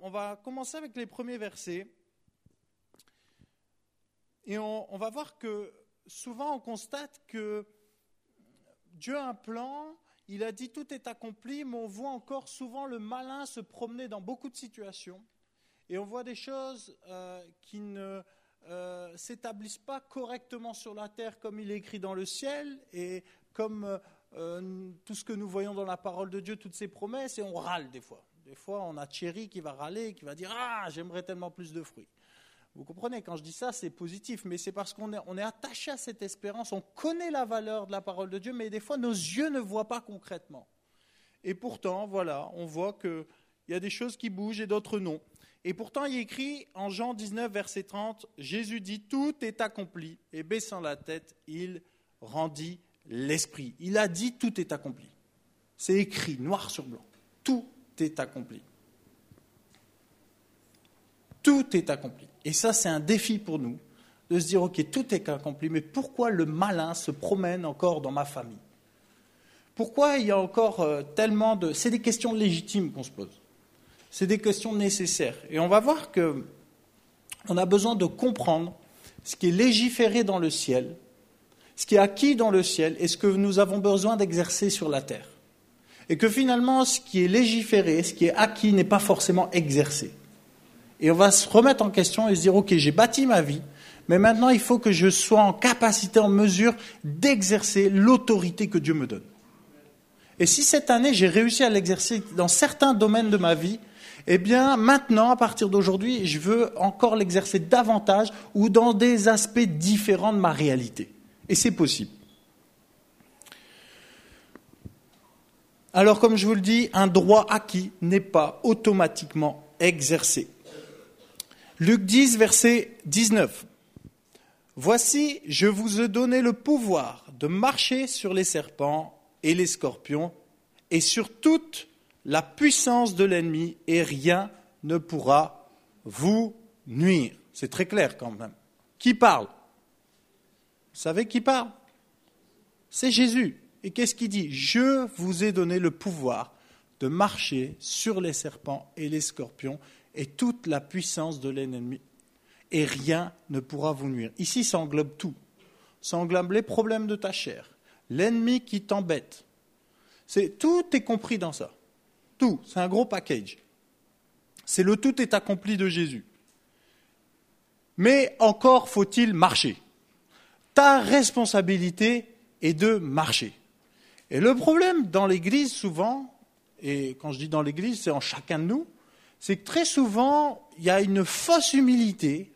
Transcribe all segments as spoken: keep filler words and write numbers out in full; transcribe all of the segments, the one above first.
on va commencer avec les premiers versets. Et on, on va voir que souvent on constate que Dieu a un plan, il a dit tout est accompli, mais on voit encore souvent le malin se promener dans beaucoup de situations. Et on voit des choses euh, qui ne euh, s'établissent pas correctement sur la terre comme il est écrit dans le ciel et comme euh, tout ce que nous voyons dans la parole de Dieu, toutes ces promesses, et on râle des fois. Des fois, on a Thierry qui va râler, qui va dire « Ah, j'aimerais tellement plus de fruits ». Vous comprenez, quand je dis ça, c'est positif, mais c'est parce qu'on est, on est attaché à cette espérance, on connaît la valeur de la parole de Dieu, mais des fois, nos yeux ne voient pas concrètement. Et pourtant, voilà, on voit qu'il y a des choses qui bougent et d'autres non. Et pourtant, il est écrit en Jean dix-neuf, verset trente, Jésus dit « Tout est accompli » et baissant la tête, il rendit l'esprit. Il a dit « Tout est accompli ». C'est écrit, noir sur blanc. Tout est accompli. Tout est accompli. Et ça, c'est un défi pour nous, de se dire, ok, tout est accompli, mais pourquoi le malin se promène encore dans ma famille ? Pourquoi il y a encore euh, tellement de... C'est des questions légitimes qu'on se pose. C'est des questions nécessaires. Et on va voir qu'on a besoin de comprendre ce qui est légiféré dans le ciel, ce qui est acquis dans le ciel, et ce que nous avons besoin d'exercer sur la terre. Et que finalement, ce qui est légiféré, ce qui est acquis, n'est pas forcément exercé. Et on va se remettre en question et se dire, ok, j'ai bâti ma vie, mais maintenant il faut que je sois en capacité, en mesure d'exercer l'autorité que Dieu me donne. Et si cette année j'ai réussi à l'exercer dans certains domaines de ma vie, eh bien maintenant, à partir d'aujourd'hui, je veux encore l'exercer davantage ou dans des aspects différents de ma réalité. Et c'est possible. Alors, comme je vous le dis, un droit acquis n'est pas automatiquement exercé. Luc dix, verset dix-neuf. « Voici, je vous ai donné le pouvoir de marcher sur les serpents et les scorpions et sur toute la puissance de l'ennemi et rien ne pourra vous nuire. » C'est très clair quand même. Qui parle ? Vous savez qui parle ? C'est Jésus. Et qu'est-ce qu'il dit ? « Je vous ai donné le pouvoir de marcher sur les serpents et les scorpions et toute la puissance de l'ennemi, et rien ne pourra vous nuire. » Ici, ça englobe tout. Ça englobe les problèmes de ta chair, l'ennemi qui t'embête. C'est, tout est compris dans ça. Tout. C'est un gros package. C'est le tout est accompli de Jésus. Mais encore faut-il marcher. Ta responsabilité est de marcher. Et le problème dans l'Église, souvent, et quand je dis dans l'Église, c'est en chacun de nous, c'est que très souvent, il y a une fausse humilité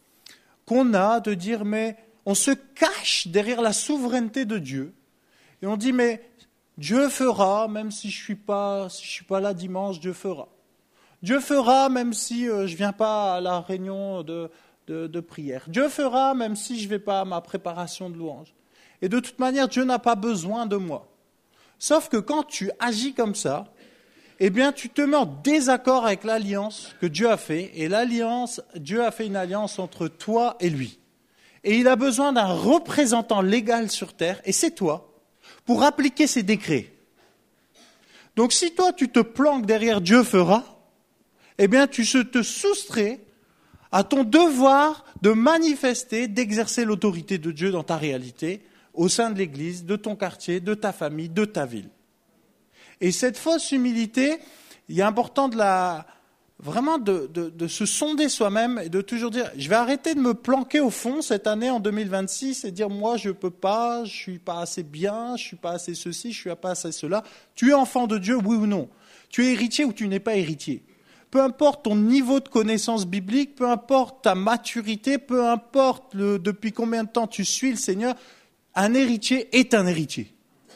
qu'on a de dire, mais on se cache derrière la souveraineté de Dieu. Et on dit, mais Dieu fera, même si je ne suis pas, si je suis pas là dimanche, Dieu fera. Dieu fera, même si euh, je ne viens pas à la réunion de, de, de prière. Dieu fera, même si je ne vais pas à ma préparation de louange. Et de toute manière, Dieu n'a pas besoin de moi. Sauf que quand tu agis comme ça, eh bien, tu te mets en désaccord avec l'alliance que Dieu a fait. Et l'alliance, Dieu a fait une alliance entre toi et lui. Et il a besoin d'un représentant légal sur terre, et c'est toi, pour appliquer ses décrets. Donc, si toi, tu te planques derrière Dieu fera, eh bien, tu te soustrais à ton devoir de manifester, d'exercer l'autorité de Dieu dans ta réalité, au sein de l'Église, de ton quartier, de ta famille, de ta ville. Et cette fausse humilité, il est important de la, vraiment de, de, de se sonder soi-même et de toujours dire, je vais arrêter de me planquer au fond cette année en deux mille vingt-six et dire, moi je ne peux pas, je ne suis pas assez bien, je ne suis pas assez ceci, je ne suis pas assez cela. Tu es enfant de Dieu, oui ou non ? Tu es héritier ou tu n'es pas héritier ? Peu importe ton niveau de connaissance biblique, peu importe ta maturité, peu importe le, depuis combien de temps tu suis le Seigneur, un héritier est un héritier.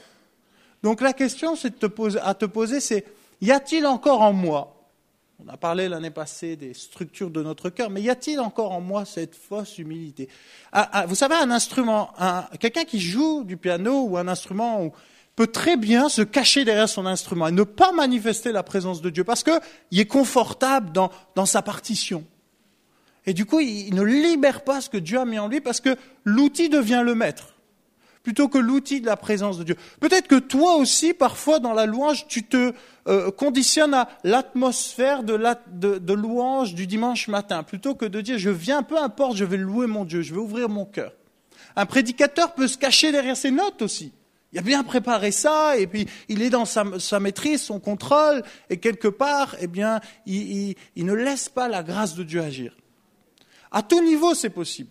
Donc la question c'est de te poser, à te poser, c'est, y a-t-il encore en moi, on a parlé l'année passée des structures de notre cœur, mais y a-t-il encore en moi cette fausse humilité ? ah, ah, Vous savez, un instrument, un, quelqu'un qui joue du piano ou un instrument ou, peut très bien se cacher derrière son instrument et ne pas manifester la présence de Dieu parce qu'il est confortable dans, dans sa partition. Et du coup, il, il ne libère pas ce que Dieu a mis en lui parce que l'outil devient le maître. plutôt que l'outil de la présence de Dieu. Peut-être que toi aussi, parfois, dans la louange, tu te euh, conditionnes à l'atmosphère de, la, de, de louange du dimanche matin, plutôt que de dire, je viens, peu importe, je vais louer mon Dieu, je vais ouvrir mon cœur. Un prédicateur peut se cacher derrière ses notes aussi. Il a bien préparé ça, et puis il est dans sa, sa maîtrise, son contrôle, et quelque part, eh bien, il, il, il ne laisse pas la grâce de Dieu agir. À tout niveau, c'est possible.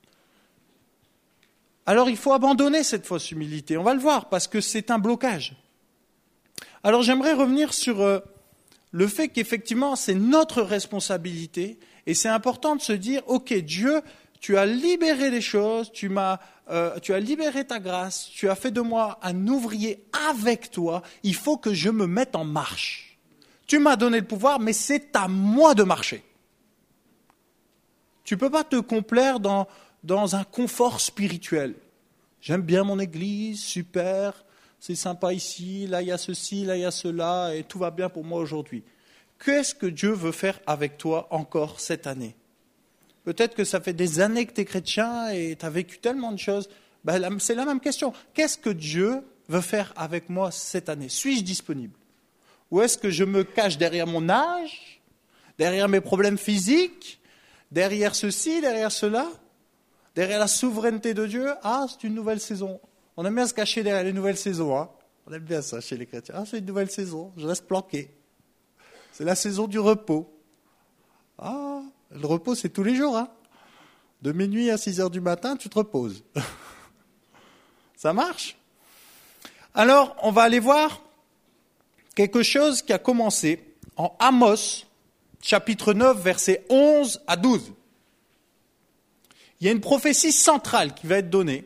Alors, il faut abandonner cette fausse humilité. On va le voir, parce que c'est un blocage. Alors, j'aimerais revenir sur euh, le fait qu'effectivement, c'est notre responsabilité, et c'est important de se dire, ok, Dieu, tu as libéré les choses, tu m'as, euh, tu as libéré ta grâce, tu as fait de moi un ouvrier avec toi, il faut que je me mette en marche. Tu m'as donné le pouvoir, mais c'est à moi de marcher. Tu ne peux pas te complaire dans, dans un confort spirituel. J'aime bien mon église, super, c'est sympa ici, là il y a ceci, là il y a cela, et tout va bien pour moi aujourd'hui. Qu'est-ce que Dieu veut faire avec toi encore cette année ? Peut-être que ça fait des années que tu es chrétien et tu as vécu tellement de choses. Ben, c'est la même question. Qu'est-ce que Dieu veut faire avec moi cette année ? Suis-je disponible ? Ou est-ce que je me cache derrière mon âge, derrière mes problèmes physiques, derrière ceci, derrière cela, derrière la souveraineté de Dieu ? Ah, c'est une nouvelle saison. On aime bien se cacher derrière les nouvelles saisons. Hein ? On aime bien ça chez les chrétiens. Ah, c'est une nouvelle saison, je reste planqué. C'est la saison du repos. Ah, le repos, c'est tous les jours. Hein. De minuit à six heures du matin, tu te reposes. Ça marche ? Alors, on va aller voir quelque chose qui a commencé en Amos, chapitre neuf, versets onze à douze. Il y a une prophétie centrale qui va être donnée.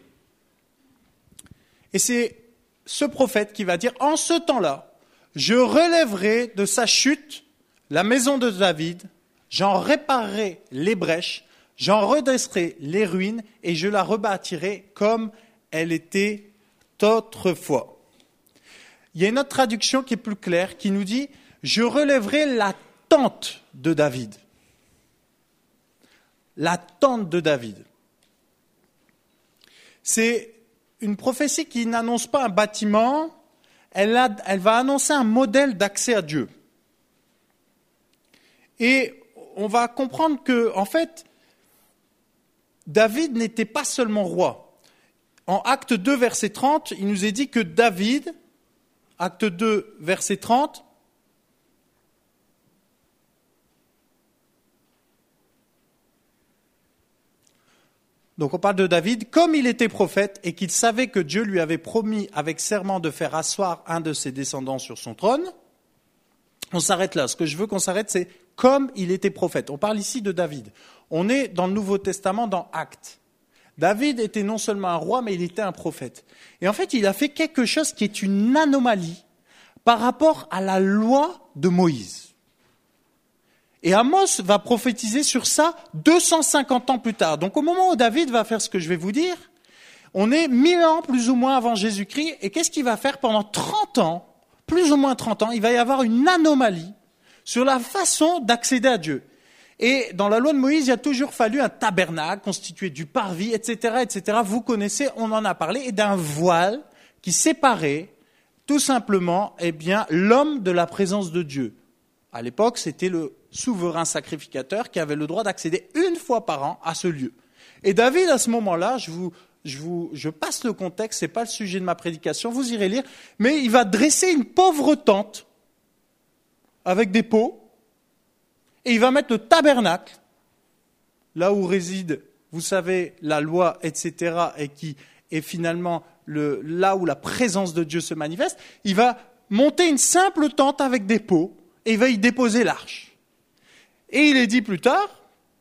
Et c'est ce prophète qui va dire, en ce temps-là, je relèverai de sa chute la maison de David, j'en réparerai les brèches, j'en redresserai les ruines et je la rebâtirai comme elle était autrefois. Il y a une autre traduction qui est plus claire, qui nous dit « Je relèverai la tente de David ». La tente de David. C'est une prophétie qui n'annonce pas un bâtiment, elle, a, elle va annoncer un modèle d'accès à Dieu. Et on va comprendre que, en fait, David n'était pas seulement roi. En Acte deux, verset trente, il nous est dit que David, Acte deux, verset trente, donc on parle de David, comme il était prophète et qu'il savait que Dieu lui avait promis avec serment de faire asseoir un de ses descendants sur son trône, on s'arrête là. Ce que je veux qu'on s'arrête, c'est comme il était prophète. On parle ici de David. On est dans le Nouveau Testament, dans Actes. David était non seulement un roi, mais il était un prophète. Et en fait, il a fait quelque chose qui est une anomalie par rapport à la loi de Moïse. Et Amos va prophétiser sur ça deux cent cinquante ans plus tard. Donc au moment où David va faire ce que je vais vous dire, on est mille ans plus ou moins avant Jésus-Christ. Et qu'est-ce qu'il va faire pendant trente ans, plus ou moins trente ans, il va y avoir une anomalie sur la façon d'accéder à Dieu. Et dans la loi de Moïse, il a toujours fallu un tabernacle constitué du parvis, et cetera, et cetera. Vous connaissez, on en a parlé, et d'un voile qui séparait tout simplement, eh bien, l'homme de la présence de Dieu. À l'époque, c'était le souverain sacrificateur qui avait le droit d'accéder une fois par an à ce lieu. Et David, à ce moment-là, je vous, je vous, je passe le contexte, c'est pas le sujet de ma prédication, vous irez lire, mais il va dresser une pauvre tente avec des pots, et il va mettre le tabernacle, là où réside, vous savez, la loi, et cetera, et qui est finalement le, là où la présence de Dieu se manifeste. Il va monter une simple tente avec des pots, et il va y déposer l'arche. Et il est dit plus tard,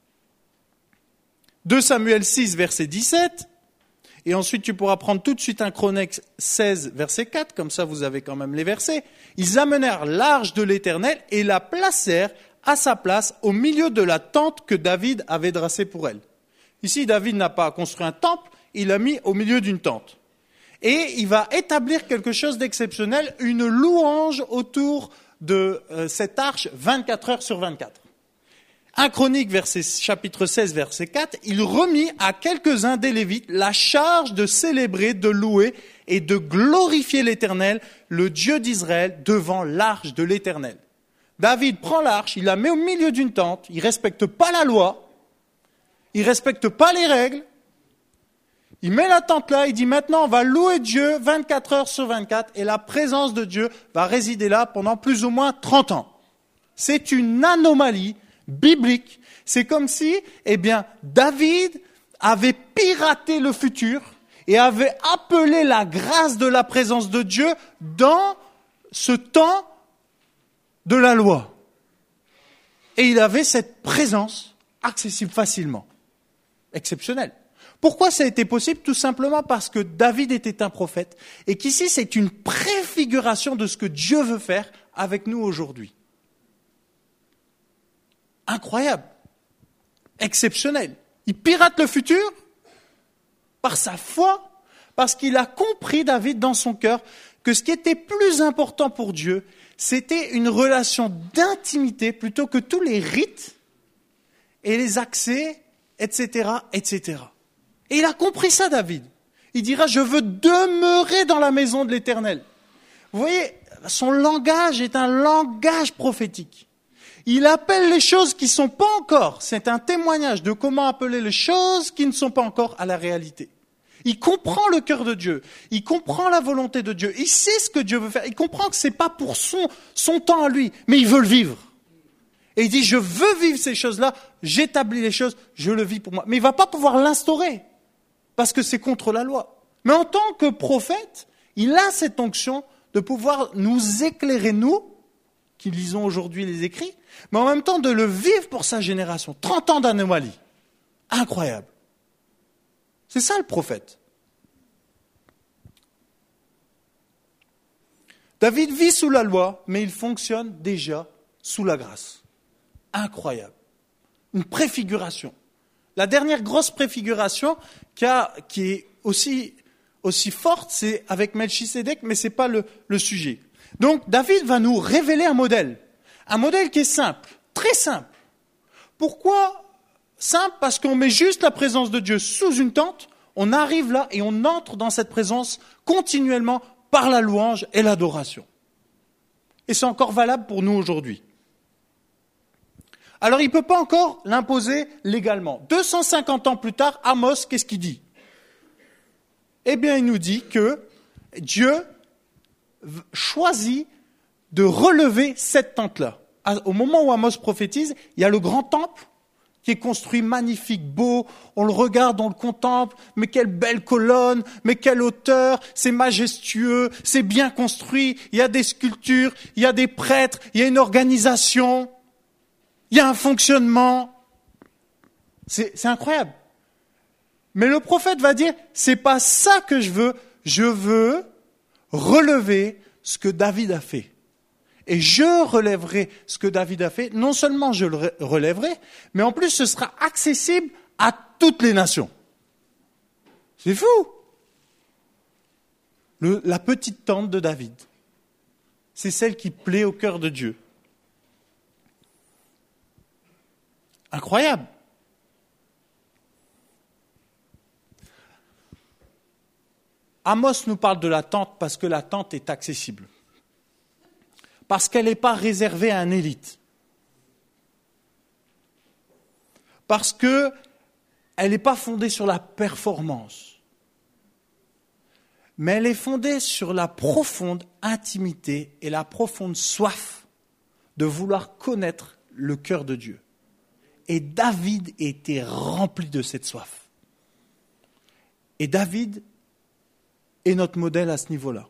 deux Samuel six, verset dix-sept, et ensuite tu pourras prendre tout de suite un Chroniques seize, verset quatre, comme ça vous avez quand même les versets. Ils amenèrent l'arche de l'Éternel et la placèrent à sa place au milieu de la tente que David avait dressée pour elle. Ici, David n'a pas construit un temple, il l'a mis au milieu d'une tente. Et il va établir quelque chose d'exceptionnel, une louange autour de euh, cette arche vingt-quatre heures sur vingt-quatre. un Chronique, verset, chapitre seize, verset quatre, il remit à quelques-uns des Lévites la charge de célébrer, de louer et de glorifier l'Éternel, le Dieu d'Israël, devant l'arche de l'Éternel. David prend l'arche, il la met au milieu d'une tente, il respecte pas la loi, il respecte pas les règles, il met la tente là, il dit maintenant on va louer Dieu vingt-quatre heures sur vingt-quatre et la présence de Dieu va résider là pendant plus ou moins trente ans. C'est une anomalie biblique. C'est comme si, eh bien, David avait piraté le futur et avait appelé la grâce de la présence de Dieu dans ce temps de la loi. Et il avait cette présence accessible facilement. Exceptionnel. Pourquoi ça a été possible? Tout simplement parce que David était un prophète et qu'ici c'est une préfiguration de ce que Dieu veut faire avec nous aujourd'hui. Incroyable. Exceptionnel. Il pirate le futur par sa foi, parce qu'il a compris, David, dans son cœur, que ce qui était plus important pour Dieu, c'était une relation d'intimité plutôt que tous les rites et les accès, et cetera, et cetera. Et il a compris ça, David. Il dira, je veux demeurer dans la maison de l'Éternel. Vous voyez, son langage est un langage prophétique. Il appelle les choses qui ne sont pas encore. C'est un témoignage de comment appeler les choses qui ne sont pas encore à la réalité. Il comprend le cœur de Dieu. Il comprend la volonté de Dieu. Il sait ce que Dieu veut faire. Il comprend que ce n'est pas pour son, son temps à lui, mais il veut le vivre. Et il dit, je veux vivre ces choses-là, j'établis les choses, je le vis pour moi. Mais il ne va pas pouvoir l'instaurer, parce que c'est contre la loi. Mais en tant que prophète, il a cette onction de pouvoir nous éclairer, nous, qui lisons aujourd'hui les écrits, mais en même temps de le vivre pour sa génération. trente ans d'anomalie. Incroyable. C'est ça le prophète. David vit sous la loi, mais il fonctionne déjà sous la grâce. Incroyable. Une préfiguration. La dernière grosse préfiguration qui, a, qui est aussi, aussi forte, c'est avec Melchisédek, mais ce n'est pas le, le sujet. Donc David va nous révéler un modèle. Un modèle qui est simple, très simple. Pourquoi simple? Parce qu'on met juste la présence de Dieu sous une tente, on arrive là et on entre dans cette présence continuellement par la louange et l'adoration. Et c'est encore valable pour nous aujourd'hui. Alors il ne peut pas encore l'imposer légalement. deux cent cinquante ans plus tard, Amos, qu'est-ce qu'il dit? Eh bien, il nous dit que Dieu choisit de relever cette tente-là. Au moment où Amos prophétise, il y a le grand temple qui est construit magnifique, beau, on le regarde, on le contemple, mais quelle belle colonne, mais quelle hauteur, c'est majestueux, c'est bien construit, il y a des sculptures, il y a des prêtres, il y a une organisation, il y a un fonctionnement. C'est, c'est incroyable. Mais le prophète va dire, c'est pas ça que je veux, je veux relever ce que David a fait. Et je relèverai ce que David a fait. Non seulement je le relèverai, mais en plus ce sera accessible à toutes les nations. C'est fou. Le, la petite tente de David, c'est celle qui plaît au cœur de Dieu. Incroyable. Amos nous parle de la tente parce que la tente est accessible. Parce qu'elle n'est pas réservée à un élite. Parce qu'elle n'est pas fondée sur la performance. Mais elle est fondée sur la profonde intimité et la profonde soif de vouloir connaître le cœur de Dieu. Et David était rempli de cette soif. Et David est notre modèle à ce niveau-là.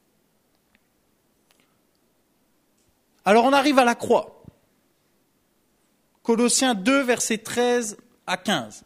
Alors on arrive à la croix. Colossiens deux, versets treize à quinze.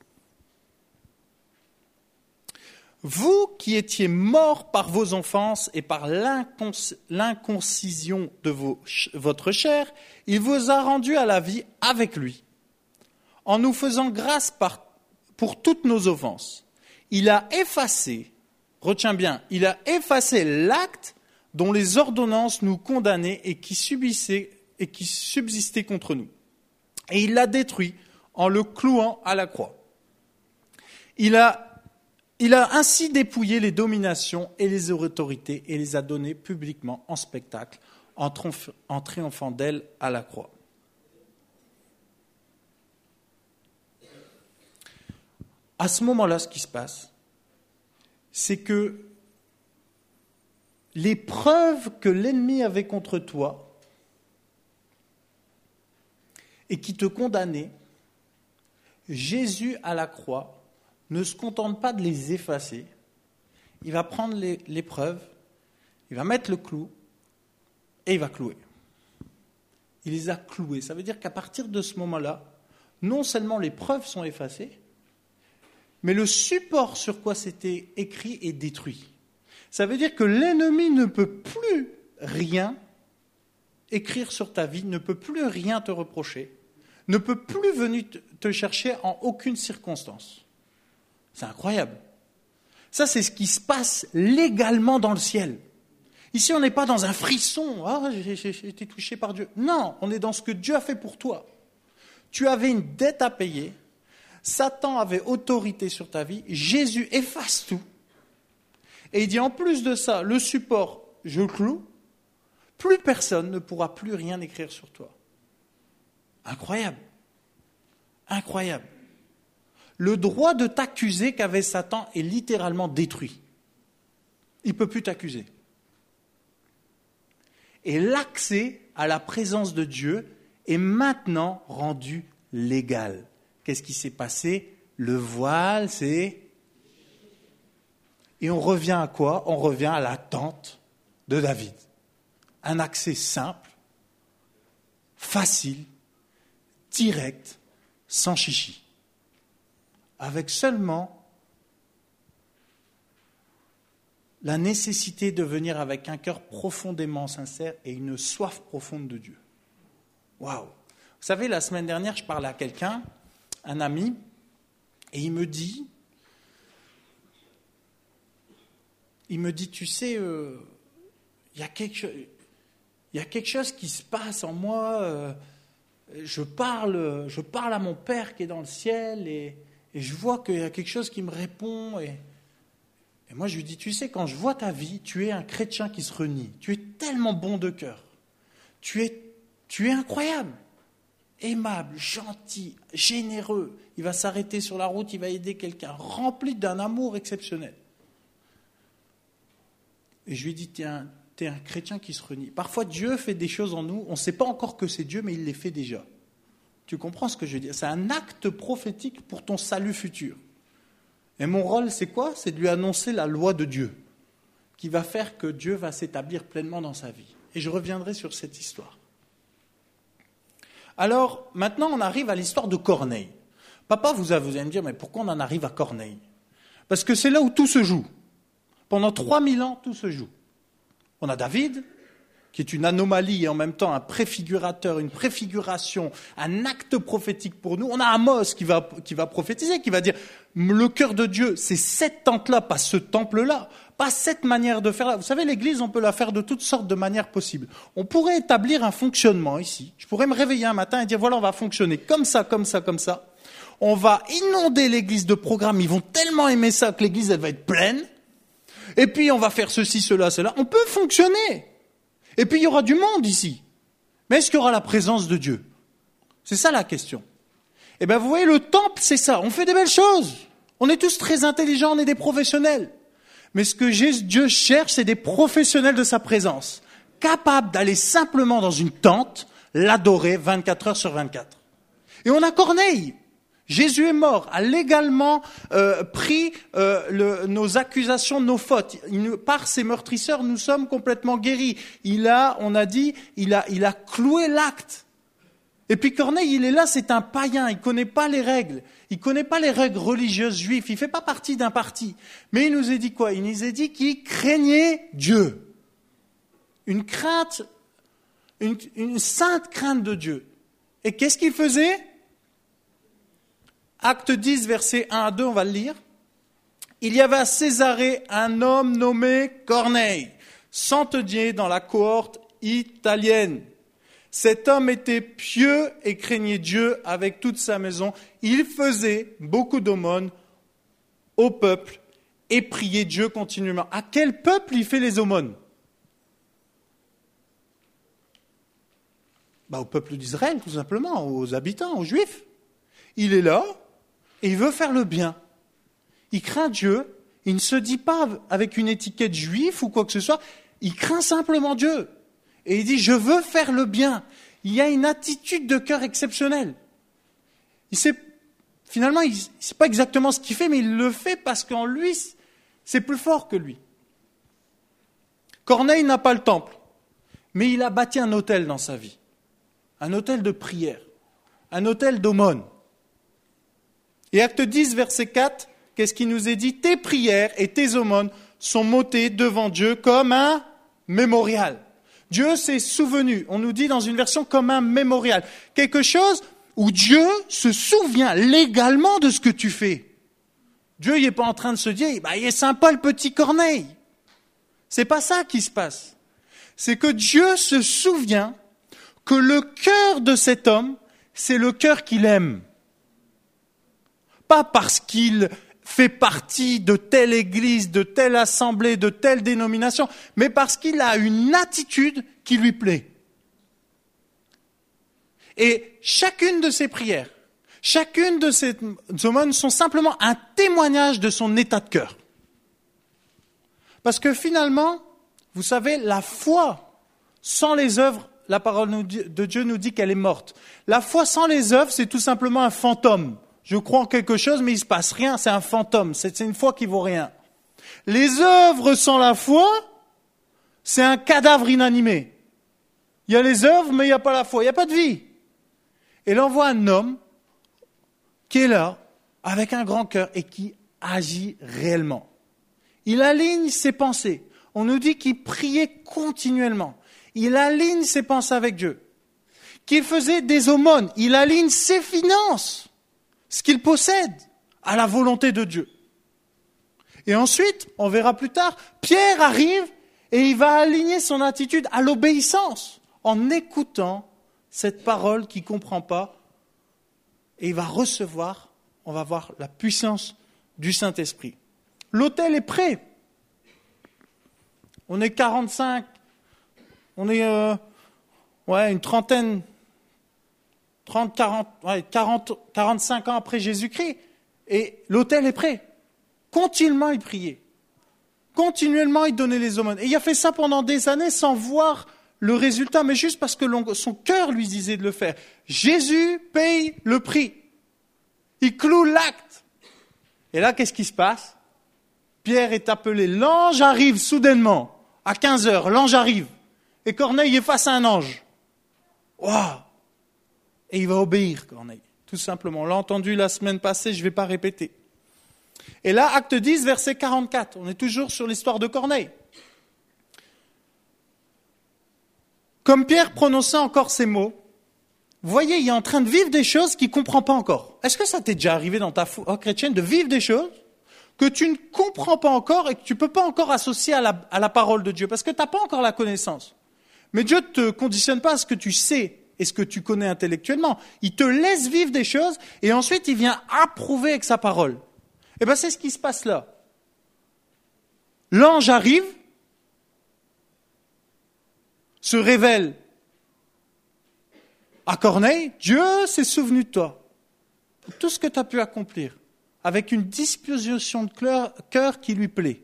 Vous qui étiez morts par vos enfances et par l'incons- l'inconcision de vos, votre chair, il vous a rendus à la vie avec lui, en nous faisant grâce par, pour toutes nos offenses. Il a effacé, retiens bien, il a effacé l'acte dont les ordonnances nous condamnaient et qui subsistaient, et qui subsistaient contre nous. Et il l'a détruit en le clouant à la croix. Il a, il a ainsi dépouillé les dominations et les autorités et les a données publiquement en spectacle, en, triomph, en triomphant d'elles à la croix. À ce moment-là, ce qui se passe, c'est que les preuves que l'ennemi avait contre toi et qui te condamnaient, Jésus à la croix ne se contente pas de les effacer. Il va prendre les, les preuves, il va mettre le clou et il va clouer. Il les a clouées. Ça veut dire qu'à partir de ce moment-là, non seulement les preuves sont effacées, mais le support sur quoi c'était écrit est détruit. Ça veut dire que l'ennemi ne peut plus rien écrire sur ta vie, ne peut plus rien te reprocher, ne peut plus venir te chercher en aucune circonstance. C'est incroyable. Ça, c'est ce qui se passe légalement dans le ciel. Ici, on n'est pas dans un frisson. Ah, j'ai, j'ai, j'ai été touché par Dieu. Non, on est dans ce que Dieu a fait pour toi. Tu avais une dette à payer. Satan avait autorité sur ta vie. Jésus efface tout. Et il dit, en plus de ça, le support, je cloue. Plus personne ne pourra plus rien écrire sur toi. Incroyable. Incroyable. Le droit de t'accuser qu'avait Satan est littéralement détruit. Il ne peut plus t'accuser. Et l'accès à la présence de Dieu est maintenant rendu légal. Qu'est-ce qui s'est passé? Le voile, c'est... Et on revient à quoi? On revient à la tente de David. Un accès simple, facile, direct, sans chichi. Avec seulement la nécessité de venir avec un cœur profondément sincère et une soif profonde de Dieu. Waouh! Vous savez, la semaine dernière, je parlais à quelqu'un, un ami, et il me dit, il me dit, tu sais, euh, il y a quelque chose, il y a quelque chose qui se passe en moi. Euh, je parle, je parle à mon Père qui est dans le ciel et Et je vois qu'il y a quelque chose qui me répond. Et, et moi, je lui dis, tu sais, quand je vois ta vie, tu es un chrétien qui se renie. Tu es tellement bon de cœur. Tu es, tu es incroyable. Aimable, gentil, généreux. Il va s'arrêter sur la route, il va aider quelqu'un. Rempli d'un amour exceptionnel. Et je lui dis, tu es un, t'es un chrétien qui se renie. Parfois, Dieu fait des choses en nous. On ne sait pas encore que c'est Dieu, mais il les fait déjà. Tu comprends ce que je veux dire? C'est un acte prophétique pour ton salut futur. Et mon rôle, c'est quoi? C'est de lui annoncer la loi de Dieu, qui va faire que Dieu va s'établir pleinement dans sa vie. Et je reviendrai sur cette histoire. Alors, maintenant, on arrive à l'histoire de Corneille. Papa, vous allez me dire, mais pourquoi on en arrive à Corneille? Parce que c'est là où tout se joue. Pendant trois mille ans, tout se joue. On a David, qui est une anomalie et en même temps un préfigurateur, une préfiguration, un acte prophétique pour nous. On a Amos qui va, qui va prophétiser, qui va dire le cœur de Dieu, c'est cette tente-là, pas ce temple-là, pas cette manière de faire-là. Vous savez, l'Église, on peut la faire de toutes sortes de manières possibles. On pourrait établir un fonctionnement ici. Je pourrais me réveiller un matin et dire voilà, on va fonctionner comme ça, comme ça, comme ça. On va inonder l'Église de programmes. Ils vont tellement aimer ça que l'Église, elle va être pleine. Et puis, on va faire ceci, cela, cela. On peut fonctionner. Et puis il y aura du monde ici. Mais est-ce qu'il y aura la présence de Dieu? C'est ça la question. Eh bien vous voyez, le temple, c'est ça. On fait des belles choses. On est tous très intelligents, on est des professionnels. Mais ce que Dieu cherche, c'est des professionnels de sa présence. Capables d'aller simplement dans une tente, l'adorer vingt-quatre heures sur vingt-quatre. Et on a Corneille. Jésus est mort, a légalement euh, pris euh, le, nos accusations, nos fautes. Il, par ses meurtrisseurs, nous sommes complètement guéris. Il a, on a dit, il a, il a cloué l'acte. Et puis Corneille, il est là, c'est un païen, il connaît pas les règles. Il connaît pas les règles religieuses juives, il fait pas partie d'un parti. Mais il nous a dit quoi? Il nous a dit qu'il craignait Dieu. Une crainte, une, une sainte crainte de Dieu. Et qu'est-ce qu'il faisait? Acte dix, versets un à deux, on va le lire. Il y avait à Césarée un homme nommé Corneille, centenier dans la cohorte italienne. Cet homme était pieux et craignait Dieu avec toute sa maison. Il faisait beaucoup d'aumônes au peuple et priait Dieu continuellement. À quel peuple il fait les aumônes ? Bah, au peuple d'Israël, tout simplement, aux habitants, aux Juifs. Il est là et il veut faire le bien. Il craint Dieu. Il ne se dit pas avec une étiquette juif ou quoi que ce soit. Il craint simplement Dieu. Et il dit, je veux faire le bien. Il y a une attitude de cœur exceptionnelle. Il sait, finalement, il ne sait pas exactement ce qu'il fait, mais il le fait parce qu'en lui, c'est plus fort que lui. Corneille n'a pas le temple, mais il a bâti un autel dans sa vie. Un autel de prière. Un autel d'aumône. Et Acte dix, verset quatre, qu'est-ce qui nous est dit ? Tes prières et tes aumônes sont notées devant Dieu comme un mémorial. Dieu s'est souvenu, on nous dit dans une version comme un mémorial. Quelque chose où Dieu se souvient légalement de ce que tu fais. Dieu n'est pas en train de se dire, bah, il est sympa le petit Corneille. C'est pas ça qui se passe. C'est que Dieu se souvient que le cœur de cet homme, c'est le cœur qu'il aime. Pas parce qu'il fait partie de telle église, de telle assemblée, de telle dénomination, mais parce qu'il a une attitude qui lui plaît. Et chacune de ses prières, chacune de ses aumônes sont simplement un témoignage de son état de cœur. Parce que finalement, vous savez, la foi sans les œuvres, la parole de Dieu nous dit qu'elle est morte. La foi sans les œuvres, c'est tout simplement un fantôme. Je crois en quelque chose, mais il ne se passe rien, c'est un fantôme, c'est une foi qui vaut rien. Les œuvres sans la foi, c'est un cadavre inanimé. Il y a les œuvres, mais il n'y a pas la foi, il n'y a pas de vie. Et là, on voit un homme qui est là, avec un grand cœur, et qui agit réellement. Il aligne ses pensées. On nous dit qu'il priait continuellement. Il aligne ses pensées avec Dieu. Qu'il faisait des aumônes. Il aligne ses finances, ce qu'il possède, à la volonté de Dieu. Et ensuite, on verra plus tard, Pierre arrive et il va aligner son attitude à l'obéissance en écoutant cette parole qu'il ne comprend pas. Et il va recevoir, on va voir la puissance du Saint-Esprit. L'autel est prêt. On est quarante-cinq, on est euh, ouais, une trentaine, trente, quarante, ouais, quarante, quarante-cinq ans après Jésus-Christ. Et l'autel est prêt. Continuellement, il priait. Continuellement, il donnait les aumônes. Et il a fait ça pendant des années sans voir le résultat, mais juste parce que son cœur lui disait de le faire. Jésus paye le prix. Il cloue l'acte. Et là, qu'est-ce qui se passe ? Pierre est appelé. L'ange arrive soudainement. À quinze heures, l'ange arrive. Et Corneille est face à un ange. Waouh ! Et il va obéir, Corneille. Tout simplement. On l'a entendu la semaine passée, je ne vais pas répéter. Et là, acte dix, verset quarante-quatre. On est toujours sur l'histoire de Corneille. Comme Pierre prononçait encore ces mots, vous voyez, il est en train de vivre des choses qu'il ne comprend pas encore. Est-ce que ça t'est déjà arrivé dans ta foi chrétienne de vivre des choses que tu ne comprends pas encore et que tu ne peux pas encore associer à la, à la parole de Dieu, parce que tu n'as pas encore la connaissance. Mais Dieu ne te conditionne pas à ce que tu sais et ce que tu connais intellectuellement. Il te laisse vivre des choses et ensuite il vient approuver avec sa parole. Et bien c'est ce qui se passe là. L'ange arrive, se révèle à Corneille, Dieu s'est souvenu de toi, pour tout ce que tu as pu accomplir, avec une disposition de cœur qui lui plaît.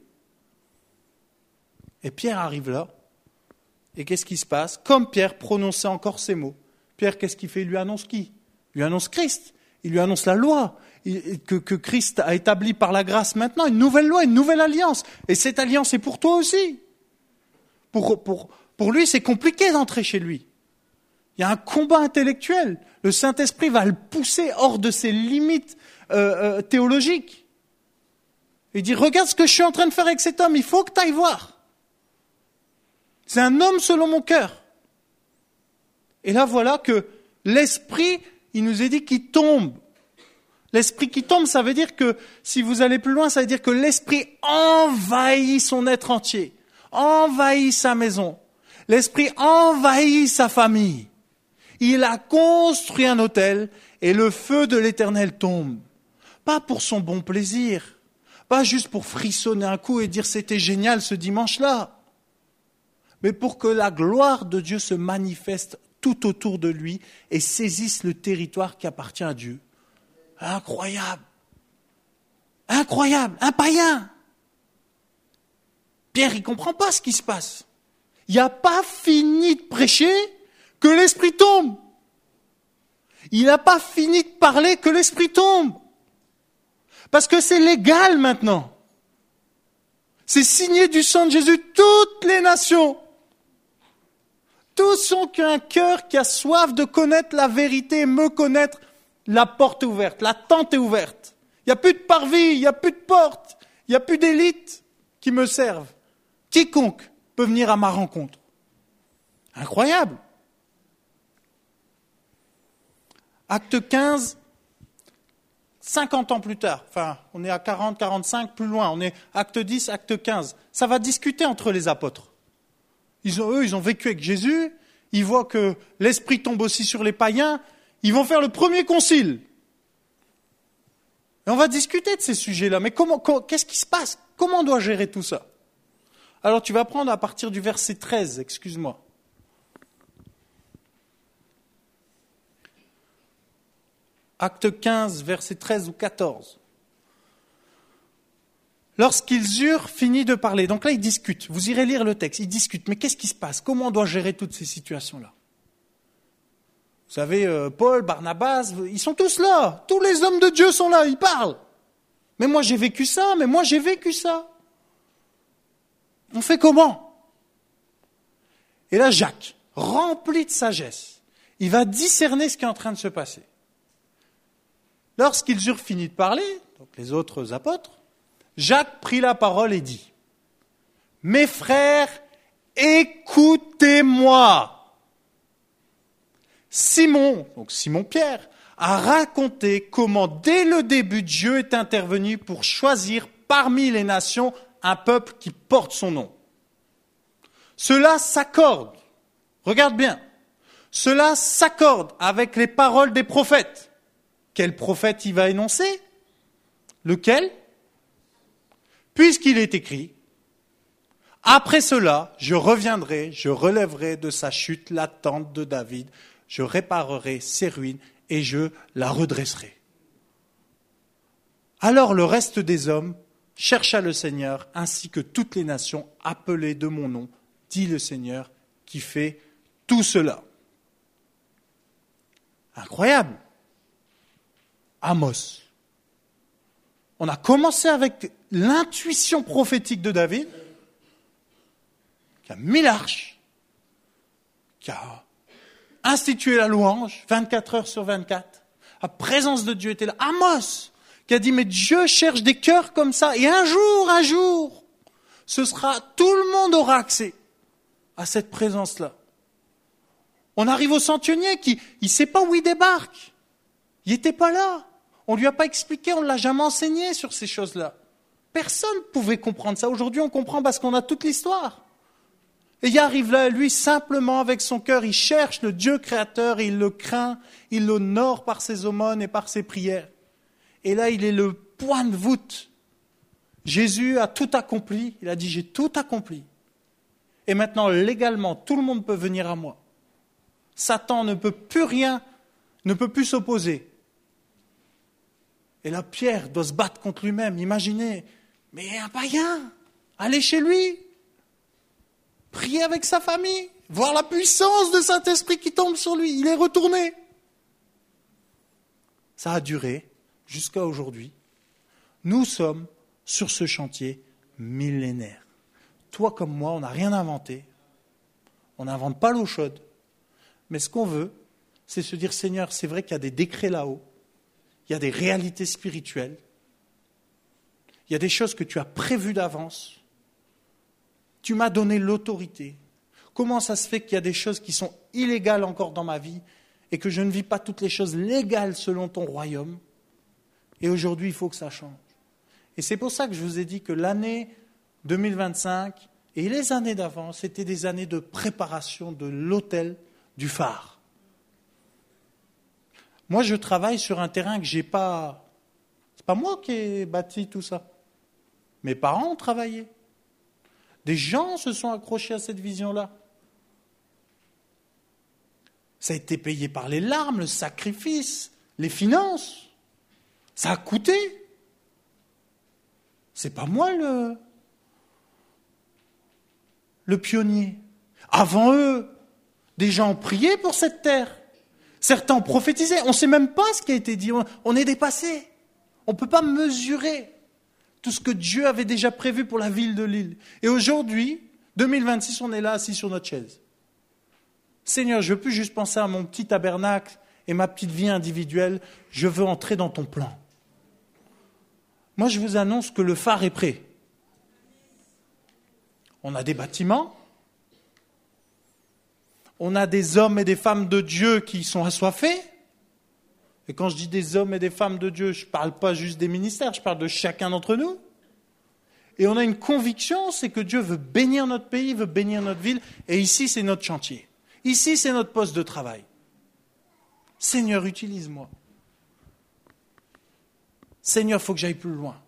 Et Pierre arrive là, et qu'est-ce qui se passe ? Comme Pierre prononçait encore ces mots, Pierre, qu'est-ce qu'il fait ? Il lui annonce qui ? Il lui annonce Christ, il lui annonce la loi, que, que Christ a établi par la grâce maintenant, une nouvelle loi, une nouvelle alliance. Et cette alliance est pour toi aussi. Pour, pour, pour lui, c'est compliqué d'entrer chez lui. Il y a un combat intellectuel. Le Saint-Esprit va le pousser hors de ses limites euh, euh, théologiques. Il dit, regarde ce que je suis en train de faire avec cet homme, il faut que tu ailles voir. C'est un homme selon mon cœur. Et là, voilà que l'Esprit, il nous est dit qu'il tombe. L'Esprit qui tombe, ça veut dire que, si vous allez plus loin, ça veut dire que l'Esprit envahit son être entier, envahit sa maison. L'Esprit envahit sa famille. Il a construit un autel et le feu de l'Éternel tombe. Pas pour son bon plaisir, pas juste pour frissonner un coup et dire c'était génial ce dimanche-là, mais pour que la gloire de Dieu se manifeste tout autour de lui et saisisse le territoire qui appartient à Dieu. Incroyable! Incroyable! Un païen! Pierre, il ne comprend pas ce qui se passe. Il n'a pas fini de prêcher que l'Esprit tombe. Il n'a pas fini de parler que l'Esprit tombe. Parce que c'est légal maintenant. C'est signé du sang de Jésus, toutes les nations. Tous sont qu'un cœur qui a soif de connaître la vérité, me connaître. La porte est ouverte, la tente est ouverte. Il n'y a plus de parvis, il n'y a plus de porte, il n'y a plus d'élite qui me servent. Quiconque peut venir à ma rencontre. Incroyable. Acte quinze, cinquante ans plus tard, enfin, on est à quarante, quarante-cinq, plus loin, on est acte dix, acte quinze. Ça va discuter entre les apôtres. Ils ont, eux, ils ont vécu avec Jésus, ils voient que l'Esprit tombe aussi sur les païens, ils vont faire le premier concile. Et on va discuter de ces sujets-là. Mais comment, qu'est-ce qui se passe? Comment on doit gérer tout ça? Alors tu vas prendre à partir du verset treize, excuse-moi. Acte quinze, verset treize ou quatorze. Lorsqu'ils eurent fini de parler, donc là ils discutent, vous irez lire le texte, ils discutent, mais qu'est-ce qui se passe? Comment on doit gérer toutes ces situations-là? Vous savez, euh, Paul, Barnabas, ils sont tous là, tous les hommes de Dieu sont là, ils parlent. Mais moi j'ai vécu ça, mais moi j'ai vécu ça. On fait comment? Et là Jacques, rempli de sagesse, il va discerner ce qui est en train de se passer. Lorsqu'ils eurent fini de parler, donc les autres apôtres, Jacques prit la parole et dit, « Mes frères, écoutez-moi. Simon, donc Simon-Pierre, a raconté comment dès le début Dieu est intervenu pour choisir parmi les nations un peuple qui porte son nom. Cela s'accorde, regarde bien, cela s'accorde avec les paroles des prophètes. Quel prophète il va énoncer? Lequel? Puisqu'il est écrit, « Après cela, je reviendrai, je relèverai de sa chute la tente de David, je réparerai ses ruines et je la redresserai. » Alors le reste des hommes chercha le Seigneur, ainsi que toutes les nations appelées de mon nom, dit le Seigneur, qui fait tout cela. Incroyable. Amos. On a commencé avec l'intuition prophétique de David, qui a mis l'arche, qui a institué la louange, vingt-quatre heures sur vingt-quatre. La présence de Dieu était là. Amos, qui a dit, mais Dieu cherche des cœurs comme ça. Et un jour, un jour, ce sera, tout le monde aura accès à cette présence-là. On arrive au centenier qui, il ne sait pas où il débarque. Il n'était pas là. On ne lui a pas expliqué, on ne l'a jamais enseigné sur ces choses-là. Personne ne pouvait comprendre ça. Aujourd'hui, on comprend parce qu'on a toute l'histoire. Et il arrive là, lui, simplement avec son cœur, il cherche le Dieu créateur, et il le craint, il l'honore par ses aumônes et par ses prières. Et là, il est le point de voûte. Jésus a tout accompli. Il a dit, j'ai tout accompli. Et maintenant, légalement, tout le monde peut venir à moi. Satan ne peut plus rien, ne peut plus s'opposer. Et là, Pierre doit se battre contre lui-même. Imaginez, mais un païen, aller chez lui, prier avec sa famille, voir la puissance de Saint-Esprit qui tombe sur lui. Il est retourné. Ça a duré jusqu'à aujourd'hui. Nous sommes sur ce chantier millénaire. Toi comme moi, on n'a rien inventé. On n'invente pas l'eau chaude. Mais ce qu'on veut, c'est se dire, Seigneur, c'est vrai qu'il y a des décrets là-haut. Il y a des réalités spirituelles. Il y a des choses que tu as prévues d'avance. Tu m'as donné l'autorité. Comment ça se fait qu'il y a des choses qui sont illégales encore dans ma vie et que je ne vis pas toutes les choses légales selon ton royaume? Et aujourd'hui, il faut que ça change. Et c'est pour ça que je vous ai dit que l'année deux mille vingt-cinq et les années d'avant, c'était des années de préparation de l'autel du phare. Moi, je travaille sur un terrain que j'ai pas... C'est pas moi qui ai bâti tout ça. Mes parents ont travaillé. Des gens se sont accrochés à cette vision-là. Ça a été payé par les larmes, le sacrifice, les finances. Ça a coûté. C'est pas moi le, le pionnier. Avant eux, des gens ont prié pour cette terre. Certains ont prophétisé. On ne sait même pas ce qui a été dit. On est dépassé. On ne peut pas mesurer tout ce que Dieu avait déjà prévu pour la ville de Lille. Et aujourd'hui, deux mille vingt-six, on est là assis sur notre chaise. Seigneur, je ne veux plus juste penser à mon petit tabernacle et ma petite vie individuelle. Je veux entrer dans ton plan. Moi, je vous annonce que le phare est prêt. On a des bâtiments. On a des hommes et des femmes de Dieu qui sont assoiffés. Et quand je dis des hommes et des femmes de Dieu, je ne parle pas juste des ministères, je parle de chacun d'entre nous. Et on a une conviction, c'est que Dieu veut bénir notre pays, veut bénir notre ville. Et ici, c'est notre chantier. Ici, c'est notre poste de travail. Seigneur, utilise-moi. Seigneur, il faut que j'aille plus loin.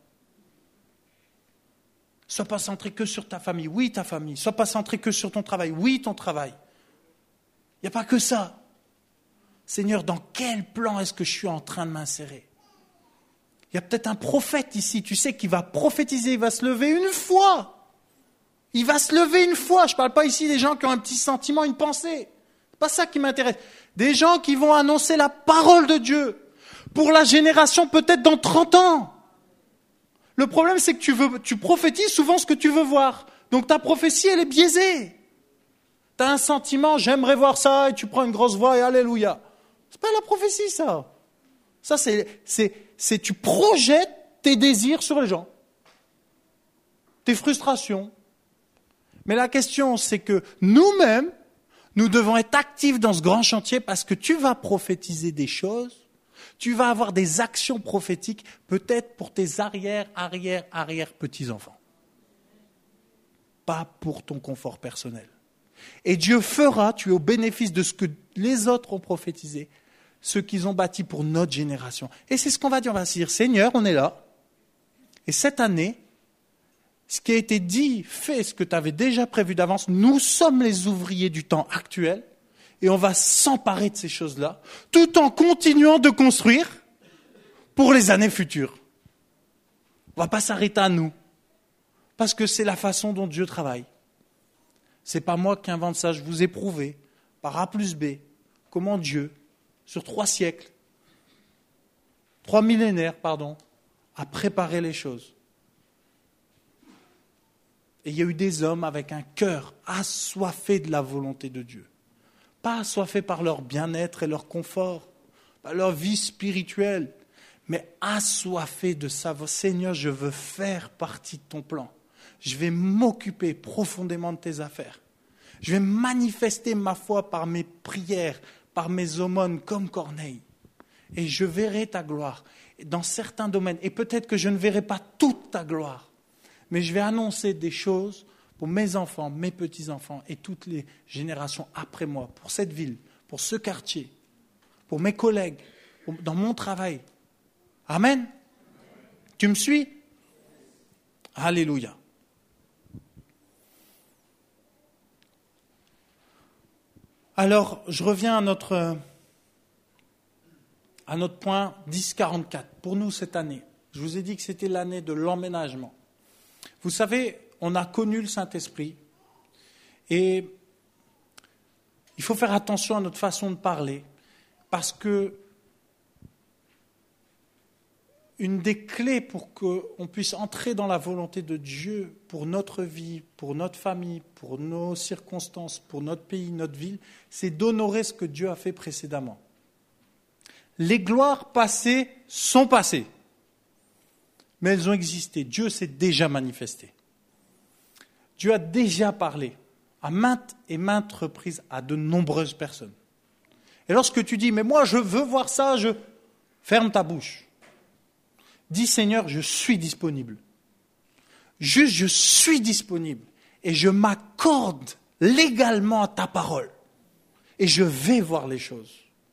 Sois pas centré que sur ta famille. Oui, ta famille. Sois pas centré que sur ton travail. Oui, ton travail. Il n'y a pas que ça. Seigneur, dans quel plan est-ce que je suis en train de m'insérer? Il y a peut-être un prophète ici, tu sais, qui va prophétiser, il va se lever une fois. Il va se lever une fois. Je ne parle pas ici des gens qui ont un petit sentiment, une pensée. Ce n'est pas ça qui m'intéresse. Des gens qui vont annoncer la parole de Dieu pour la génération peut-être dans trente ans. Le problème, c'est que tu, veux, tu prophétises souvent ce que tu veux voir. Donc ta prophétie, elle est biaisée. Tu as un sentiment, j'aimerais voir ça, et tu prends une grosse voix et alléluia. C'est pas la prophétie, ça. Ça, c'est, c'est, c'est tu projettes tes désirs sur les gens. Tes frustrations. Mais la question, c'est que nous-mêmes, nous devons être actifs dans ce grand chantier parce que tu vas prophétiser des choses, tu vas avoir des actions prophétiques, peut-être pour tes arrière, arrière, arrière petits-enfants. Pas pour ton confort personnel. Et Dieu fera, tu es au bénéfice de ce que les autres ont prophétisé, ce qu'ils ont bâti pour notre génération. Et c'est ce qu'on va dire, on va se dire, Seigneur, on est là. Et cette année, ce qui a été dit, fait, ce que tu avais déjà prévu d'avance, nous sommes les ouvriers du temps actuel et on va s'emparer de ces choses-là, tout en continuant de construire pour les années futures. On ne va pas s'arrêter à nous, parce que c'est la façon dont Dieu travaille. Ce n'est pas moi qui invente ça, je vous ai prouvé, par A plus B, comment Dieu, sur trois siècles, trois millénaires, pardon, a préparé les choses. Et il y a eu des hommes avec un cœur assoiffé de la volonté de Dieu. Pas assoiffé par leur bien-être et leur confort, par leur vie spirituelle, mais assoiffé de savoir, Seigneur, je veux faire partie de ton plan. Je vais m'occuper profondément de tes affaires. Je vais manifester ma foi par mes prières, par mes aumônes comme Corneille. Et je verrai ta gloire dans certains domaines. Et peut-être que je ne verrai pas toute ta gloire. Mais je vais annoncer des choses pour mes enfants, mes petits-enfants et toutes les générations après moi, pour cette ville, pour ce quartier, pour mes collègues, dans mon travail. Amen. Tu me suis? Alléluia. Alors, je reviens à notre, à notre point dix quarante-quatre. Pour nous, cette année, je vous ai dit que c'était l'année de l'emménagement. Vous savez, on a connu le Saint-Esprit et il faut faire attention à notre façon de parler parce que une des clés pour qu'on puisse entrer dans la volonté de Dieu pour notre vie, pour notre famille, pour nos circonstances, pour notre pays, notre ville, c'est d'honorer ce que Dieu a fait précédemment. Les gloires passées sont passées. Mais elles ont existé. Dieu s'est déjà manifesté. Dieu a déjà parlé à maintes et maintes reprises à de nombreuses personnes. Et lorsque tu dis, mais moi je veux voir ça, je ferme ta bouche. Dis Seigneur, je suis disponible. Juste, je suis disponible. Et je m'accorde légalement à ta parole. Et je vais voir les choses.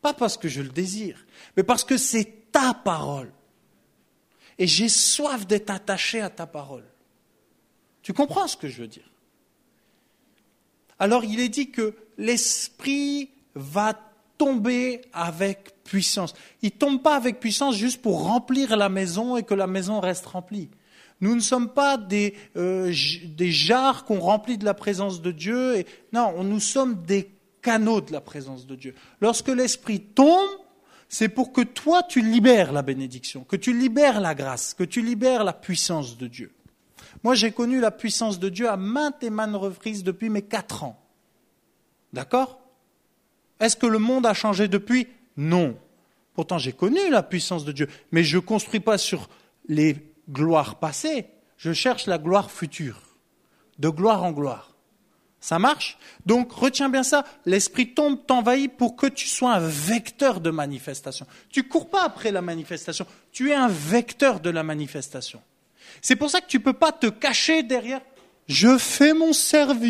pas parce que je le désire, mais parce que c'est ta parole. Et j'ai soif d'être attaché à ta parole. Tu comprends ce que je veux dire? Alors il est dit que l'Esprit va tomber avec puissance. Il ne tombe pas avec puissance juste pour remplir la maison et que la maison reste remplie. Nous ne sommes pas des, euh, des jarres qu'on remplit de la présence de Dieu. Et, non, nous sommes des canaux de la présence de Dieu. Lorsque l'Esprit tombe, c'est pour que toi, tu libères la bénédiction, que tu libères la grâce, que tu libères la puissance de Dieu. Moi, j'ai connu la puissance de Dieu à maintes et maintes reprises depuis mes quatre ans. D'accord? Est-ce que le monde a changé depuis? Non. Pourtant, j'ai connu la puissance de Dieu, mais je ne construis pas sur les gloires passées, je cherche la gloire future, de gloire en gloire. Ça marche? Donc, retiens bien ça, l'Esprit tombe, t'envahit pour que tu sois un vecteur de manifestation. Tu ne cours pas après la manifestation, tu es un vecteur de la manifestation. C'est pour ça que tu ne peux pas te cacher derrière « je fais mon service ».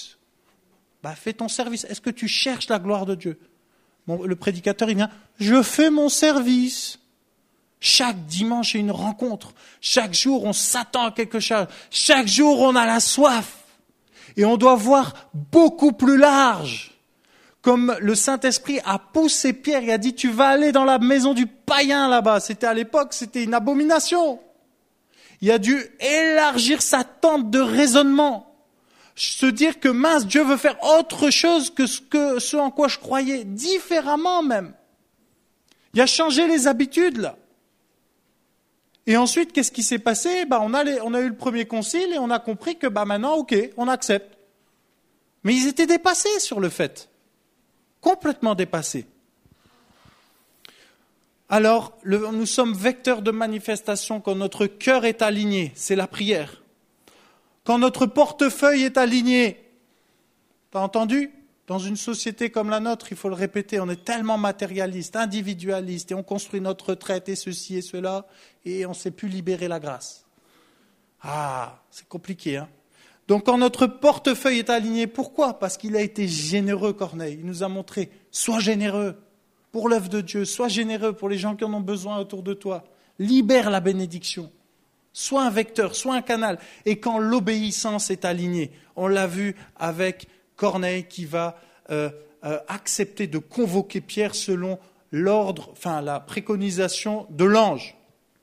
Bah, fais ton service. Est-ce que tu cherches la gloire de Dieu? Bon, le prédicateur, il vient « je fais mon service ». Chaque dimanche, il y a une rencontre. Chaque jour, on s'attend à quelque chose. Chaque jour, on a la soif. Et on doit voir beaucoup plus large. Comme le Saint-Esprit a poussé Pierre et a dit « tu vas aller dans la maison du païen là-bas ». C'était à l'époque, c'était une abomination. Il a dû élargir sa tente de raisonnement. Se dire que mince, Dieu veut faire autre chose que ce, que ce en quoi je croyais, différemment même. Il a changé les habitudes là. Et ensuite, qu'est-ce qui s'est passé? Bah, on a les, on a eu le premier concile et on a compris que bah maintenant, ok, on accepte. Mais ils étaient dépassés sur le fait, complètement dépassés. Alors, le, nous sommes vecteurs de manifestation quand notre cœur est aligné, c'est la prière. Quand notre portefeuille est aligné, t'as entendu? Dans une société comme la nôtre, il faut le répéter, on est tellement matérialiste, individualiste, et on construit notre retraite et ceci et cela, et on ne sait plus libérer la grâce. Ah, c'est compliqué, hein? Donc quand notre portefeuille est aligné, pourquoi? Parce qu'il a été généreux, Corneille. Il nous a montré, sois généreux pour l'œuvre de Dieu, sois généreux pour les gens qui en ont besoin autour de toi. Libère la bénédiction. Sois un vecteur, sois un canal. Et quand l'obéissance est alignée, on l'a vu avec Corneille qui va euh, euh, accepter de convoquer Pierre selon l'ordre, enfin la préconisation de l'ange.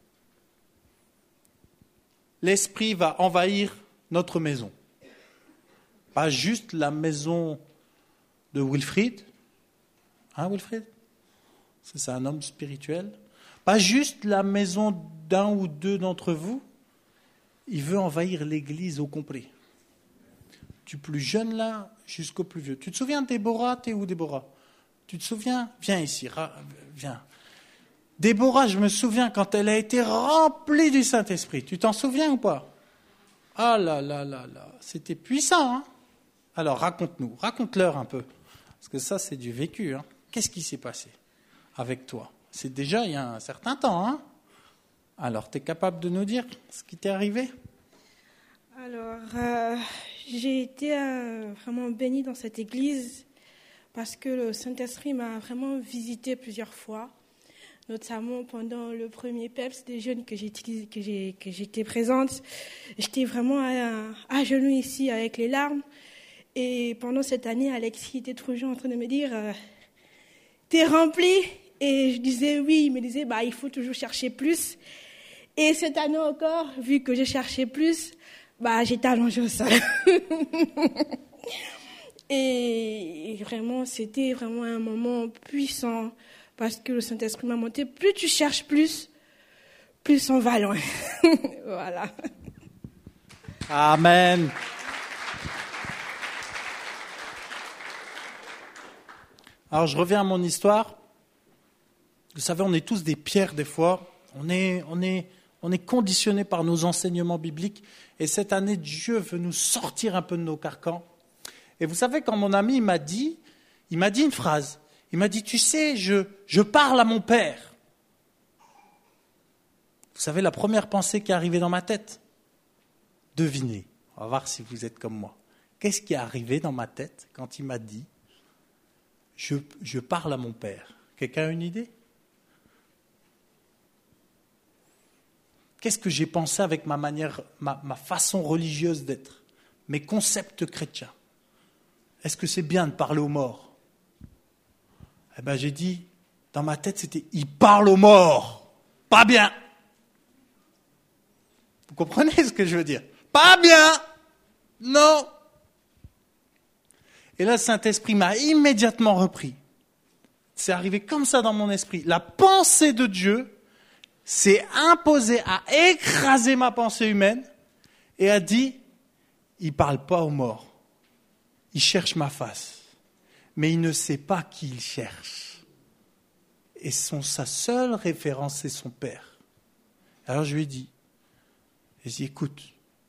L'Esprit va envahir notre maison. Pas juste la maison de Wilfried. Hein, Wilfried? C'est un homme spirituel. Pas juste la maison d'un ou deux d'entre vous. Il veut envahir l'Église au complet. Du plus jeune là jusqu'au plus vieux. Tu te souviens de Déborah? T'es où, Déborah? Tu te souviens? Viens ici, ra- viens. Déborah, je me souviens quand elle a été remplie du Saint-Esprit. Tu t'en souviens ou pas? Ah là là là là, c'était puissant, hein? Alors raconte-nous, raconte-leur un peu. Parce que ça, c'est du vécu, hein? Qu'est-ce qui s'est passé avec toi? C'est déjà il y a un certain temps, hein? Alors, tu es capable de nous dire ce qui t'est arrivé? Alors, euh, j'ai été euh, vraiment bénie dans cette église parce que le Saint-Esprit m'a vraiment visité plusieurs fois, notamment pendant le premier P E P S des jeunes que j'ai utilisé, que j'ai, que j'étais présente. J'étais vraiment à, à genoux ici avec les larmes. Et pendant cette année, Alexis était toujours en train de me dire euh, « T'es rempli ?» Et je disais oui, il me disait bah, « Il faut toujours chercher plus ». Et cette année encore, vu que je cherchais plus, bah, j'étais allongée au sol. Et vraiment, c'était vraiment un moment puissant parce que le Saint-Esprit m'a montré, plus tu cherches plus, plus on va loin. Voilà. Amen. Alors, je reviens à mon histoire. Vous savez, on est tous des pierres des fois. On est, on est, on est conditionné par nos enseignements bibliques. Et cette année, Dieu veut nous sortir un peu de nos carcans. Et vous savez, quand mon ami m'a dit, il m'a dit une phrase. Il m'a dit, tu sais, je, je parle à mon père. Vous savez, la première pensée qui est arrivée dans ma tête? Devinez. On va voir si vous êtes comme moi. Qu'est-ce qui est arrivé dans ma tête quand il m'a dit, je, je parle à mon père? Quelqu'un a une idée? Qu'est-ce que j'ai pensé avec ma manière, ma, ma façon religieuse d'être, mes concepts chrétiens? Est-ce que c'est bien de parler aux morts? Eh bien, j'ai dit, dans ma tête, c'était « il parle aux morts ». Pas bien. Vous comprenez ce que je veux dire? Pas bien. Non. Et là, le Saint-Esprit m'a immédiatement repris. C'est arrivé comme ça dans mon esprit. La pensée de Dieu s'est imposée à écraser ma pensée humaine et a dit, il ne parle pas aux morts. Il cherche ma face. Mais il ne sait pas qui il cherche. Et son, sa seule référence, c'est son Père. Alors je lui ai dit, j'ai dit, écoute,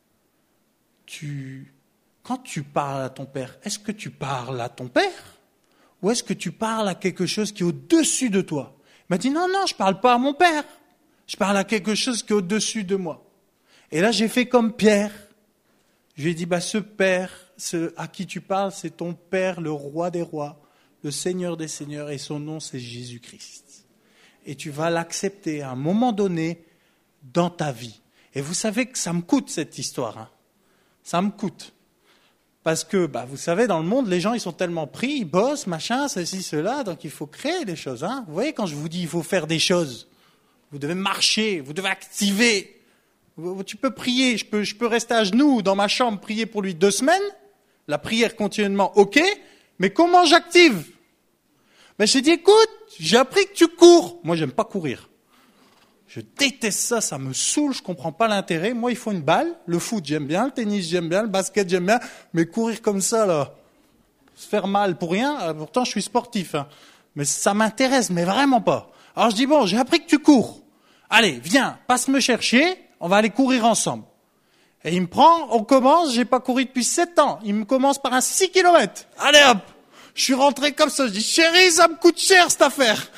tu, quand tu parles à ton Père, est-ce que tu parles à ton Père? Ou est-ce que tu parles à quelque chose qui est au-dessus de toi? Il m'a dit, non, non, je ne parle pas à mon Père. Je parle à quelque chose qui est au-dessus de moi. Et là, j'ai fait comme Pierre. Je lui ai dit, bah, ce Père, ce, à qui tu parles, c'est ton Père, le Roi des rois, le Seigneur des seigneurs, et son nom, c'est Jésus-Christ. Et tu vas l'accepter à un moment donné dans ta vie. Et vous savez que ça me coûte, cette histoire. Hein. Ça me coûte. Parce que, bah, vous savez, dans le monde, les gens, ils sont tellement pris, ils bossent, machin, ceci, cela, donc il faut créer des choses. Hein. Vous voyez, quand je vous dis, il faut faire des choses, vous devez marcher, vous devez activer. Tu peux prier, je peux, je peux rester à genoux dans ma chambre, prier pour lui deux semaines, la prière continuellement, ok, mais comment j'active? Ben, j'ai dit, écoute, j'ai appris que tu cours. Moi, j'aime pas courir. Je déteste ça, ça me saoule, je comprends pas l'intérêt. Moi, il faut une balle. Le foot, j'aime bien. Le tennis, j'aime bien. Le basket, j'aime bien. Mais courir comme ça, là, se faire mal pour rien, pourtant, je suis sportif. Hein. Mais ça m'intéresse, mais vraiment pas. Alors, je dis, bon, j'ai appris que tu cours. Allez, viens, passe me chercher, on va aller courir ensemble. Et il me prend, on commence, j'ai pas couru depuis sept ans. Il me commence par un six kilomètres. Allez, hop! Je suis rentré comme ça, je dis, chérie, ça me coûte cher, cette affaire.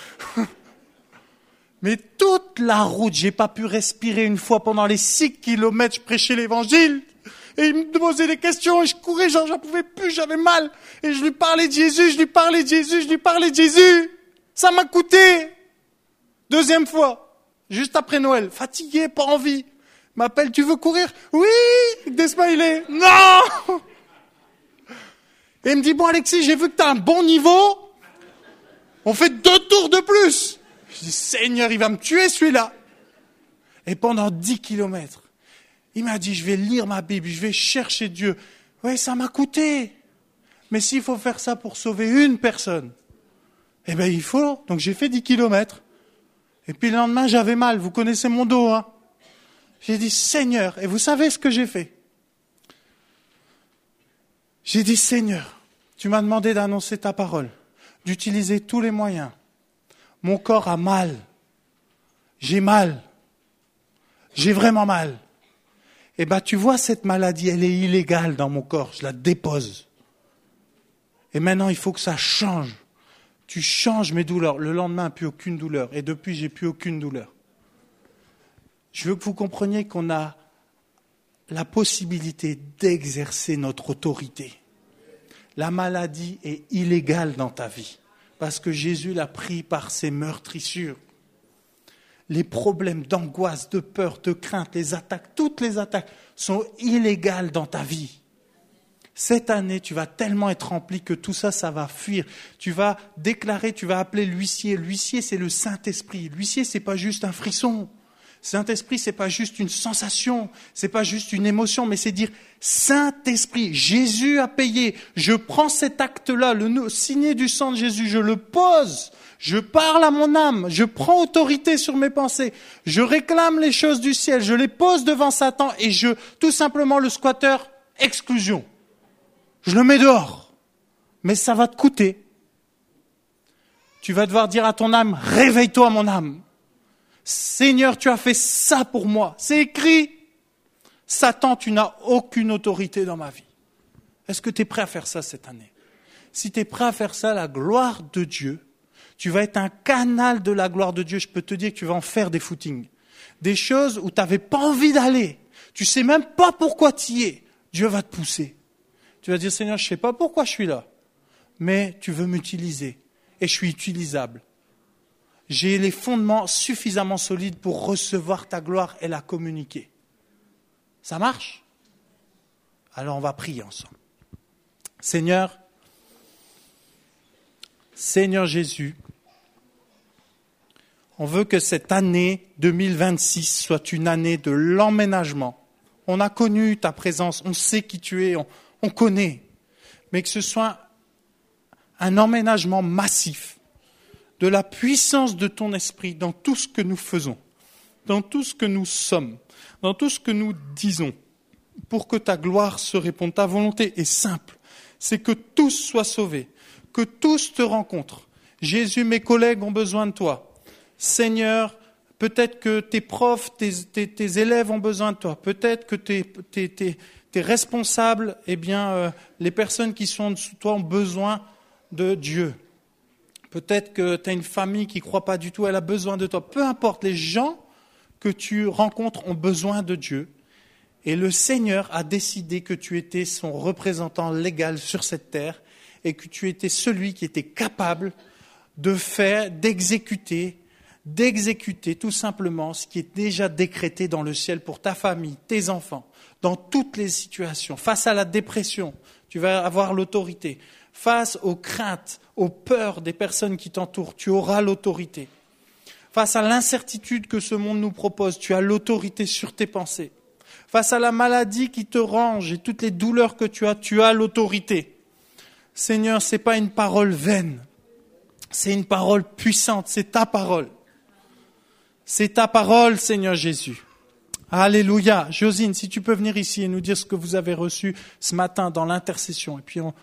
Mais toute la route, j'ai pas pu respirer une fois pendant les six kilomètres, je prêchais l'évangile. Et il me posait des questions, et je courais, genre, j'en pouvais plus, j'avais mal. Et je lui parlais de Jésus, je lui parlais de Jésus, je lui parlais de Jésus. Ça m'a coûté. Deuxième fois, juste après Noël, fatigué, pas envie. Il m'appelle, tu veux courir? Oui, des smileys. Non! Et il me dit, bon Alexis, j'ai vu que tu as un bon niveau. On fait deux tours de plus. Je dis, Seigneur, il va me tuer celui-là. Et pendant dix kilomètres, il m'a dit, je vais lire ma Bible, je vais chercher Dieu. Oui, ça m'a coûté. Mais s'il faut faire ça pour sauver une personne, eh bien il faut. Donc j'ai fait dix kilomètres. Et puis le lendemain, j'avais mal. Vous connaissez mon dos, hein. J'ai dit, Seigneur, et vous savez ce que j'ai fait? J'ai dit, Seigneur, tu m'as demandé d'annoncer ta parole, d'utiliser tous les moyens. Mon corps a mal. J'ai mal. J'ai vraiment mal. Eh bien, tu vois, cette maladie, elle est illégale dans mon corps. Je la dépose. Et maintenant, il faut que ça change. Tu changes mes douleurs. Le lendemain, plus aucune douleur. Et depuis, j'ai plus aucune douleur. Je veux que vous compreniez qu'on a la possibilité d'exercer notre autorité. La maladie est illégale dans ta vie, parce que Jésus l'a pris par ses meurtrissures. Les problèmes d'angoisse, de peur, de crainte, les attaques, toutes les attaques sont illégales dans ta vie. Cette année, tu vas tellement être rempli que tout ça, ça va fuir. Tu vas déclarer, tu vas appeler l'huissier. L'huissier, c'est le Saint-Esprit. L'huissier, c'est pas juste un frisson. Saint-Esprit, c'est pas juste une sensation, c'est pas juste une émotion, mais c'est dire Saint-Esprit, Jésus a payé. Je prends cet acte-là, le signé du sang de Jésus, je le pose. Je parle à mon âme, je prends autorité sur mes pensées, je réclame les choses du ciel, je les pose devant Satan et je, tout simplement, le squatteur, exclusion. Je le mets dehors. Mais ça va te coûter. Tu vas devoir dire à ton âme, réveille-toi mon âme. Seigneur, tu as fait ça pour moi. C'est écrit. Satan, tu n'as aucune autorité dans ma vie. Est-ce que tu es prêt à faire ça cette année? Si tu es prêt à faire ça, la gloire de Dieu, tu vas être un canal de la gloire de Dieu. Je peux te dire que tu vas en faire des footings. Des choses où tu n'avais pas envie d'aller. Tu sais même pas pourquoi tu y es. Dieu va te pousser. Tu vas dire, Seigneur, je ne sais pas pourquoi je suis là. Mais tu veux m'utiliser. Et je suis utilisable. j'ai les fondements suffisamment solides pour recevoir ta gloire et la communiquer. Ça marche ? Alors on va prier ensemble. Seigneur, Seigneur Jésus, on veut que cette année deux mille vingt-six soit une année de l'emménagement. On a connu ta présence, on sait qui tu es, on, on connaît. Mais que ce soit un emménagement massif de la puissance de ton esprit dans tout ce que nous faisons, dans tout ce que nous sommes, dans tout ce que nous disons, pour que ta gloire se réponde. Ta volonté est simple, c'est que tous soient sauvés, que tous te rencontrent. Jésus, mes collègues ont besoin de toi. Seigneur, peut-être que tes profs, tes, tes, tes élèves ont besoin de toi. Peut-être que tes, tes, tes, tes responsables, eh bien, euh, les personnes qui sont en dessous de toi ont besoin de Dieu. Peut-être que tu as une famille qui ne croit pas du tout, elle a besoin de toi. Peu importe, les gens que tu rencontres ont besoin de Dieu. Et le Seigneur a décidé que tu étais son représentant légal sur cette terre et que tu étais celui qui était capable de faire, d'exécuter, d'exécuter tout simplement ce qui est déjà décrété dans le ciel pour ta famille, tes enfants, dans toutes les situations. Face à la dépression, tu vas avoir l'autorité. Face aux craintes, aux peurs des personnes qui t'entourent, tu auras l'autorité. Face à l'incertitude que ce monde nous propose, tu as l'autorité sur tes pensées. Face à la maladie qui te ronge et toutes les douleurs que tu as, tu as l'autorité. Seigneur, ce n'est pas une parole vaine, c'est une parole puissante, c'est ta parole. C'est ta parole, Seigneur Jésus. Alléluia. Josine, si tu peux venir ici et nous dire ce que vous avez reçu ce matin dans l'intercession. Et puis on,